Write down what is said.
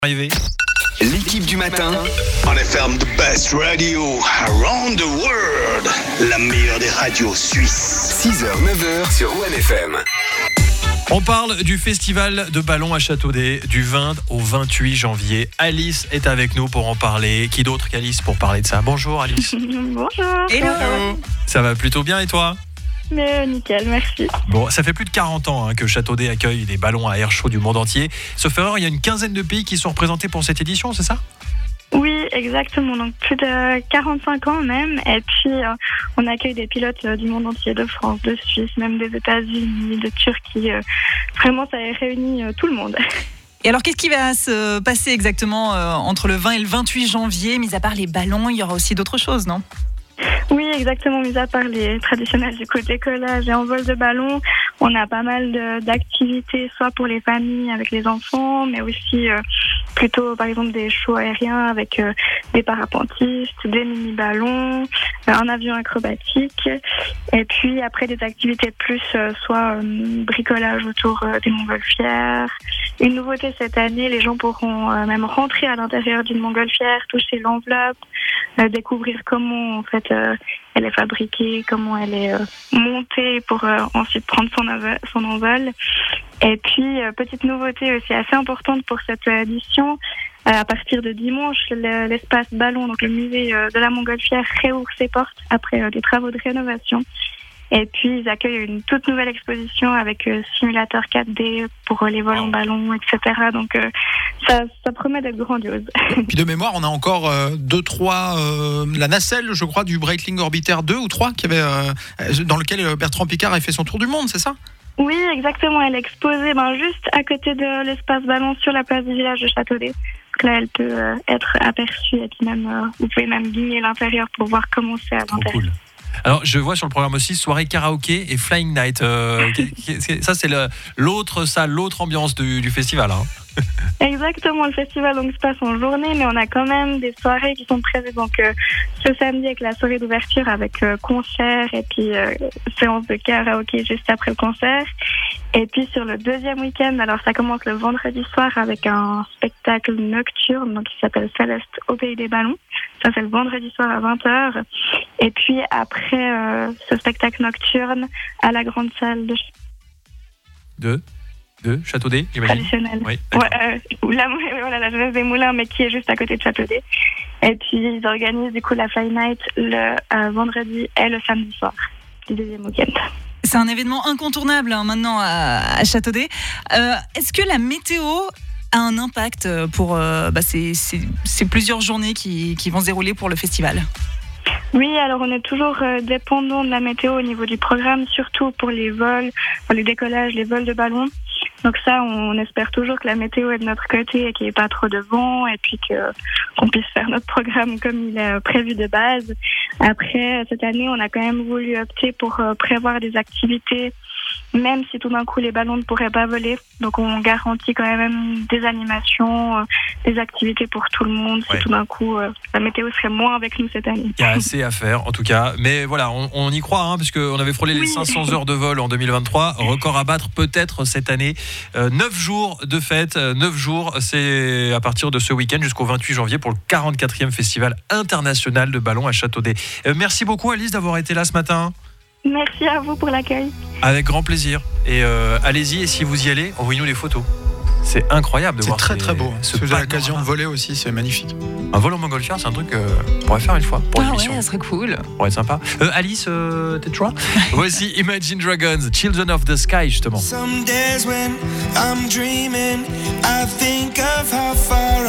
Arrivé. L'équipe du matin. On FM the best radio around the world. La meilleure des radios suisses. 6h, 9h sur OneFM. On parle du festival de ballon à Châteaudet du 20 au 28 janvier. Alice est avec nous pour en parler. Qui d'autre qu'Alice pour parler de ça? Bonjour Alice. Bonjour. Hello. Ça va plutôt bien et toi? Mais nickel, merci. Bon, ça fait plus de 40 ans que Châteaudet accueille des ballons à air chaud du monde entier. Sauf erreur, il y a une quinzaine de pays qui sont représentés pour cette édition, c'est ça? Oui, exactement. Donc plus de 45 ans même. Et puis on accueille des pilotes du monde entier, de France, de Suisse, même des États-Unis, de Turquie. Vraiment, ça réunit tout le monde. Et alors, qu'est-ce qui va se passer exactement entre le 20 et le 28 janvier? Mis à part les ballons, il y aura aussi d'autres choses, non? Oui, exactement. Mis à part les traditionnels du côté décollage et envol de ballon, on a pas mal d'activités, soit pour les familles avec les enfants, mais aussi plutôt, par exemple, des shows aériens avec des parapentistes, des mini-ballons, un avion acrobatique, et puis après des activités plus, soit bricolage autour des montgolfières. Une nouveauté cette année, les gens pourront même rentrer à l'intérieur d'une montgolfière, toucher l'enveloppe, découvrir comment en fait elle est fabriquée, comment elle est montée pour ensuite prendre son envol. Et puis, petite nouveauté aussi assez importante pour cette édition, à partir de dimanche, l'espace ballon, donc le musée de la Montgolfière, réouvre ses portes après des travaux de rénovation. Et puis, ils accueillent une toute nouvelle exposition avec simulateur 4D pour les vols en ballon, etc. Donc, ça promet d'être grandiose. Puis de mémoire, on a encore 2-3... la nacelle, je crois, du Breitling Orbiter 2 ou 3, dans lequel Bertrand Piccard a fait son tour du monde, c'est ça? Oui, exactement. Elle est exposée juste à côté de l'espace ballon sur la place du village de Châteaudet. Donc là, elle peut être aperçue et puis même, vous pouvez même guigner l'intérieur pour voir comment c'est à l'intérieur. Cool. Alors, je vois sur le programme aussi soirée karaoké et Flying Night. Ça, c'est l'autre salle, l'autre ambiance du festival. Hein. Exactement, le festival donc se passe en journée, mais on a quand même des soirées qui sont prévues. Donc, ce samedi avec la soirée d'ouverture avec concert et puis séance de karaoké juste après le concert. Et puis sur le deuxième week-end, alors ça commence le vendredi soir avec un spectacle nocturne donc qui s'appelle Céleste au pays des ballons. Ça c'est le vendredi soir à 20h. Et puis après ce spectacle nocturne à la grande salle de Châteaudet, j'imagine. Traditionnel. Oui, la jeunesse des Moulins, mais qui est juste à côté de Châteaudet. Et puis ils organisent du coup la Fly Night le vendredi et le samedi soir, le deuxième week-end. C'est un événement incontournable maintenant à Châteaudet. Est-ce que la météo a un impact pour ces plusieurs journées qui vont se dérouler pour le festival? Oui, alors on est toujours dépendant de la météo au niveau du programme, surtout pour les vols, pour les décollages, les vols de ballon. Donc ça, on espère toujours que la météo est de notre côté et qu'il n'y ait pas trop de vent et puis qu'on puisse faire notre programme comme il est prévu de base. Après, cette année, on a quand même voulu opter pour prévoir des activités, même si tout d'un coup les ballons ne pourraient pas voler. Donc on garantit quand même des animations, des activités pour tout le monde si tout d'un coup la météo serait moins avec nous cette année. Il y a assez à faire en tout cas, mais voilà, on y croit puisqu'on avait frôlé les 500 heures de vol en 2023, record à battre peut-être cette année. 9 jours de fête, 9 jours, c'est à partir de ce week-end jusqu'au 28 janvier pour le 44e festival international de ballon à Châteaudet. Merci beaucoup Alice d'avoir été là ce matin. Merci à vous pour l'accueil. Avec grand plaisir. Et allez-y, et si vous y allez, envoyez-nous les photos. C'est incroyable de voir. C'est très beau. Si vous avez l'occasion panorama. de voler aussi, c'est magnifique. Un vol en montgolfière, c'est un truc qu'on pourrait faire une fois pour l'émission. Ça serait cool. Ça pourrait être sympa. Alice, t'es toujours là? Voici Imagine Dragons, Children of the Sky, justement. Some days when I'm dreaming, I think of how far